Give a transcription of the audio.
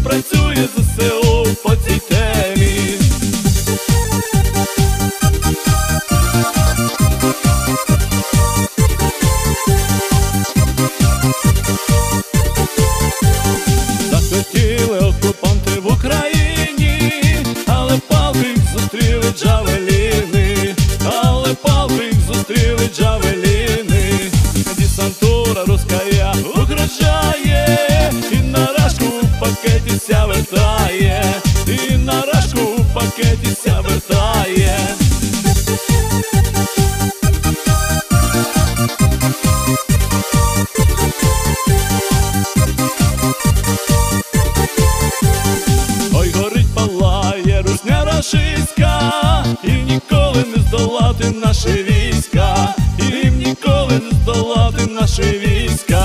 працює ЗСУ по цій темі. Захотіли окупанти в Україні, але палки їх зустріли джавеліни, але палки їх зустріли джавеліни. Десантура руская угрожає, і на рашку в пакеті ся вертає, і на рашку в пакеті ся вертає. Ой, горить, палає русня рашистська, і ніколи не здолати наші війська, і ніколи не здолати наші війська.